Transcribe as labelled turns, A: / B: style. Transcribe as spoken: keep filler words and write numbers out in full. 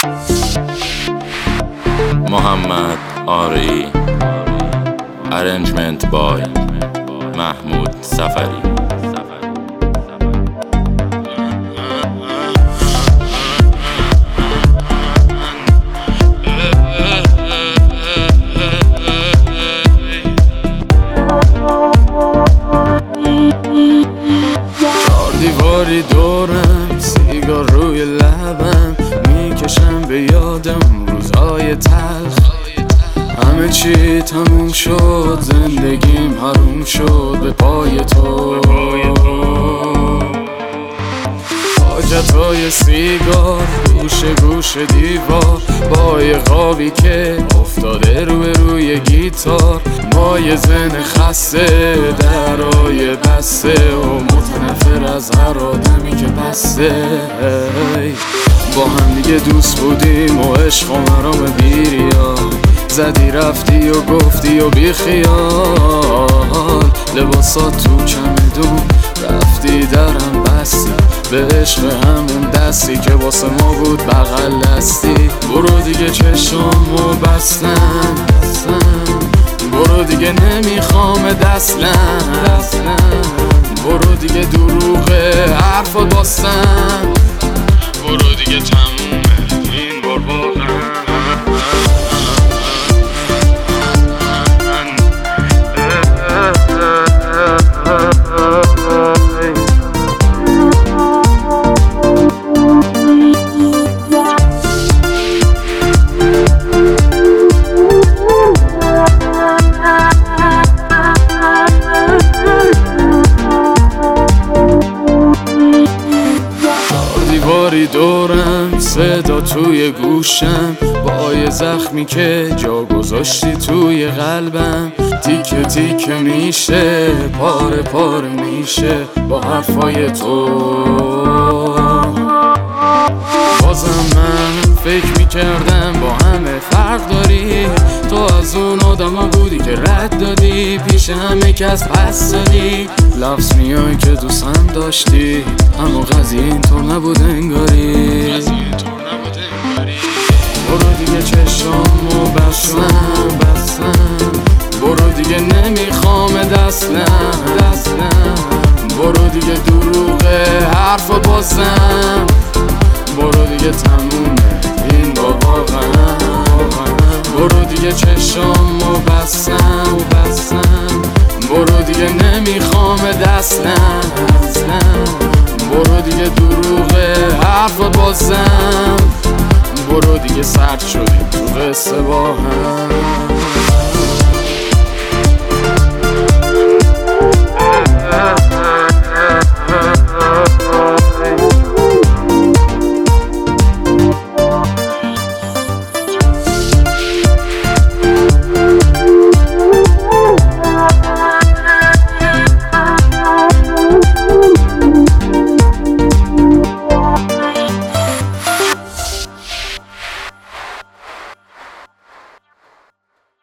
A: محمد آری. Arrangement by محمود سفری.
B: دیواری دورم، سیگار روی لبم، میکشم به یادم روزای تلخ. همه چی تموم شد، زندگیم حروم شد به پای تو. حاجتای سیگار، گوشه گوشه دیوار، با قابی که افتاده روی روی گیتار. ما یه زن خسته، درای بسته و متنفر از هر آدمی که بسته. با هم دیگه دوست بودیم و عشق و مرام بیریا، زدی رفتی و گفتی و بی خیال. لباسات تو چمدون رفتی درم بستی، به عشق همون دستی که واسه ما بود بغل دستی. برو دیگه چشمو بستم، برو دیگه نمیخوام دستلم. برو دیگه دروغه حرفات باستم، برو دیگه تمومه این بار واقعا. دیواری دورم، صدا توی گوشم، با یه زخمی که جا گذاشتی توی قلبم. تیکه تیکه میشه، پاره پاره میشه با حرفای تو. بازم من فکر میکردم با همه فرق داری، تو از اون آدم ها بودی که رد دادی، پیش همه کس پس دادی. لفظ میای که دوستم داشتی، اما قضیه اینطور نبود انگاری. برو دیگه چشمو بستم بستم، برو دیگه نمیخوام دستلم. برو دیگه دروغه حرفات بازم، برو دیگه تمومه این با واقعا. برو دیگه چشمو بستم بستم، برو دیگه نمیخوام دستلم. برو دیگه دروغه حرفات بازم، برو دیگه سرد شدیم تو قصه با هم.